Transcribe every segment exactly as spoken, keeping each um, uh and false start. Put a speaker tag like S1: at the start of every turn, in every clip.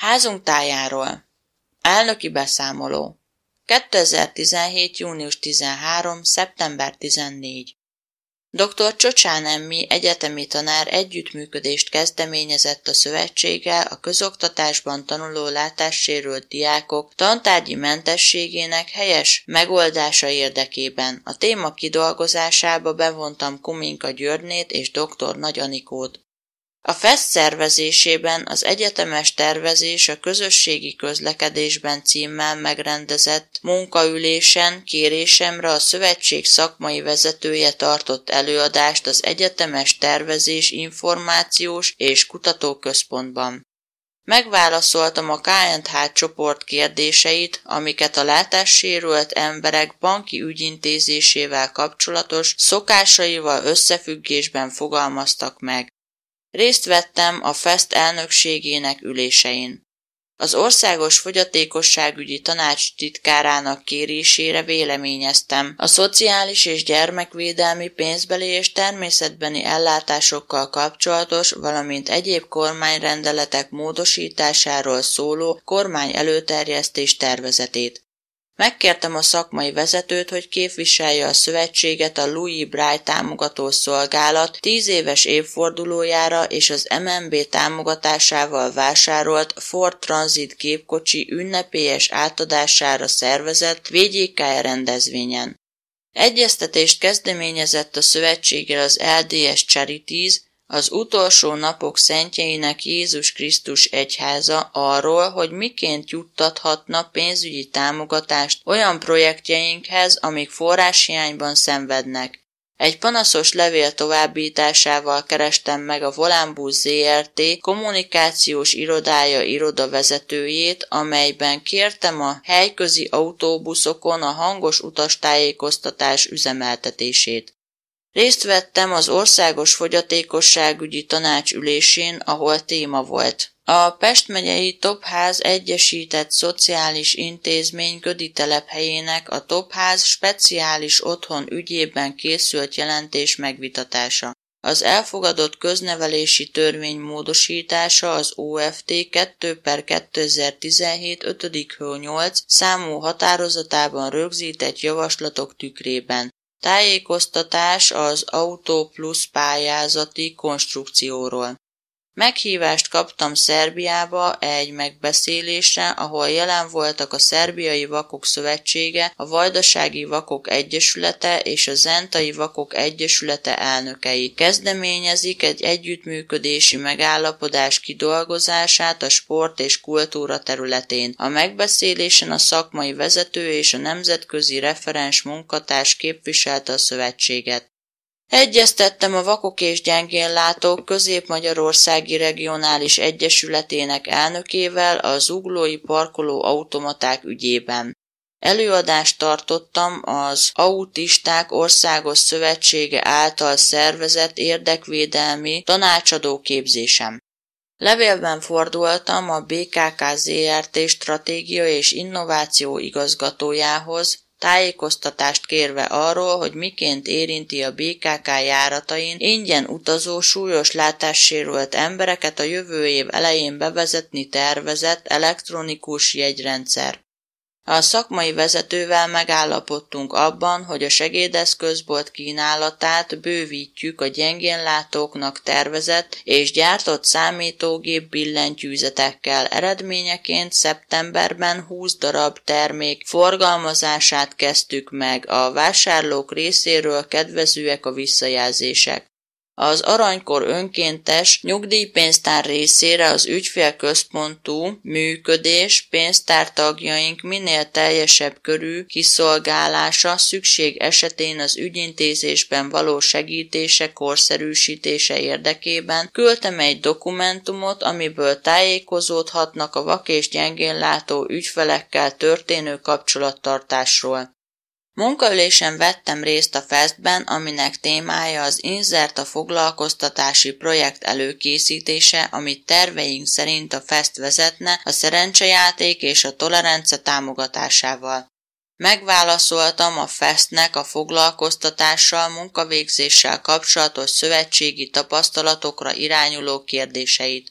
S1: Házunk tájáról. Elnöki beszámoló. kétezer-tizenhét. június tizenharmadika. szeptember tizennégyedike. doktor Csocsán Emmi egyetemi tanár együttműködést kezdeményezett a szövetséggel a közoktatásban tanuló látássérült diákok tantárgyi mentességének helyes megoldása érdekében. A téma kidolgozásába bevontam Kuminka Györgynét és doktor Nagy Anikót. A fest szervezésében az Egyetemes Tervezés a közösségi közlekedésben címmel megrendezett munkaülésen kérésemre a szövetség szakmai vezetője tartott előadást az Egyetemes Tervezés Információs és Kutatóközpontban. Megválaszoltam a ká és há csoport kérdéseit, amiket a látássérült emberek banki ügyintézésével kapcsolatos szokásaival összefüggésben fogalmaztak meg. Részt vettem a fest elnökségének ülésein. Az Országos Fogyatékosságügyi Tanács titkárának kérésére véleményeztem a szociális és gyermekvédelmi pénzbeli és természetbeni ellátásokkal kapcsolatos, valamint egyéb kormányrendeletek módosításáról szóló kormány előterjesztés tervezetét. Megkértem a szakmai vezetőt, hogy képviselje a szövetséget a Louis Braille támogató szolgálat tíz éves évfordulójára és az em en bé támogatásával vásárolt Ford Transit gépkocsi ünnepélyes átadására szervezett vé gé ká rendezvényen. Egyeztetést kezdeményezett a szövetséggel az el dé es Charities, az utolsó napok szentjeinek Jézus Krisztus egyháza arról, hogy miként juttathatna pénzügyi támogatást olyan projektjeinkhez, amik forráshiányban szenvednek. Egy panaszos levél továbbításával kerestem meg a Volánbusz zé er té kommunikációs irodája irodavezetőjét, amelyben kértem a helyközi autóbuszokon a hangos utastájékoztatás üzemeltetését. Részt vettem az Országos Fogyatékosságügyi Tanács ülésén, ahol téma volt. A Pest megyei Topház Egyesített Szociális Intézmény Gödi telephelyének a Topház speciális otthon ügyében készült jelentés megvitatása. Az elfogadott köznevelési törvény módosítása az o ef té kettő per kétezer-tizenhét. ötödik hó nyolc számú határozatában rögzített javaslatok tükrében. Tájékoztatás az Auto Plus pályázati konstrukcióról. Meghívást kaptam Szerbiába egy megbeszélésre, ahol jelen voltak a Szerbiai Vakok Szövetsége, a Vajdasági Vakok Egyesülete és a Zentai Vakok Egyesülete elnökei. Kezdeményezik egy együttműködési megállapodás kidolgozását a sport és kultúra területén. A megbeszélésen a szakmai vezető és a nemzetközi referens munkatárs képviselte a szövetséget. Egyeztettem a Vakok és Gyengénlátók Közép-Magyarországi Regionális Egyesületének elnökével a zuglói parkoló automaták ügyében. Előadást tartottam az Autisták Országos Szövetsége által szervezett érdekvédelmi tanácsadó képzésem. Levélben fordultam a bé ká ká zé er té stratégia és innováció igazgatójához, tájékoztatást kérve arról, hogy miként érinti a bé ká ká járatain ingyen utazó súlyos látássérült embereket a jövő év elején bevezetni tervezett elektronikus jegyrendszer. A szakmai vezetővel megállapodtunk abban, hogy a segédeszközbolt kínálatát bővítjük a gyengénlátóknak tervezett és gyártott számítógép billentyűzetekkel. Eredményeként szeptemberben húsz darab termék forgalmazását kezdtük meg, a vásárlók részéről kedvezőek a visszajelzések. Az Aranykor önkéntes nyugdíjpénztár részére az ügyfélközpontú működés pénztártagjaink minél teljesebb körű kiszolgálása szükség esetén az ügyintézésben való segítése korszerűsítése érdekében küldtem egy dokumentumot, amiből tájékozódhatnak a vak és gyengénlátó ügyfelekkel történő kapcsolattartásról. Munkaülésen vettem részt a festben, aminek témája az Insert a foglalkoztatási projekt előkészítése, amit terveink szerint a fest vezetne a szerencsejáték és a tolerancia támogatásával. Megválaszoltam a festnek a foglalkoztatással, munkavégzéssel kapcsolatos szövetségi tapasztalatokra irányuló kérdéseit.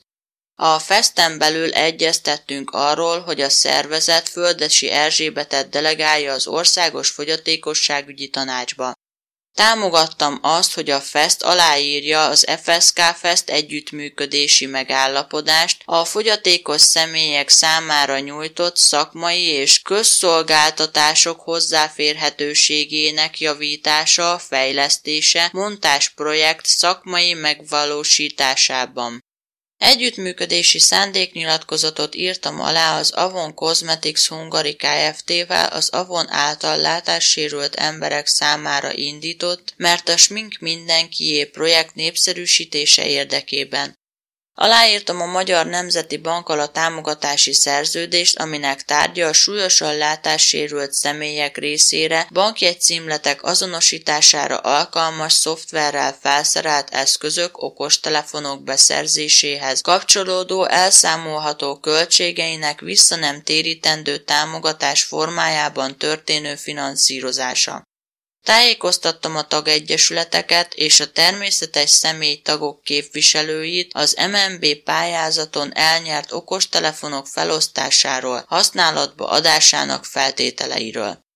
S1: A feszten belül egyeztettünk arról, hogy a szervezet Földessy Erzsébetet delegálja az Országos Fogyatékosságügyi Tanácsba. Támogattam azt, hogy a feszt aláírja az ef es ká Fest együttműködési megállapodást a fogyatékos személyek számára nyújtott szakmai és közszolgáltatások hozzáférhetőségének javítása, fejlesztése, montásprojekt szakmai megvalósításában. Együttműködési szándéknyilatkozatot írtam alá az Avon Cosmetics Hungary Kft-vel az Avon által látássérült emberek számára indított, mert a smink mindenkié projekt népszerűsítése érdekében. Aláírtam a Magyar Nemzeti Bankkal a támogatási szerződést, aminek tárgya a súlyosan látássérült személyek részére bankjegycímletek azonosítására alkalmas szoftverrel felszerelt eszközök, okostelefonok beszerzéséhez kapcsolódó elszámolható költségeinek vissza nem térítendő támogatás formájában történő finanszírozása. Tájékoztattam a tagegyesületeket és a természetes személy tagok képviselőit az em en bé pályázaton elnyert okostelefonok felosztásáról, használatba adásának feltételeiről.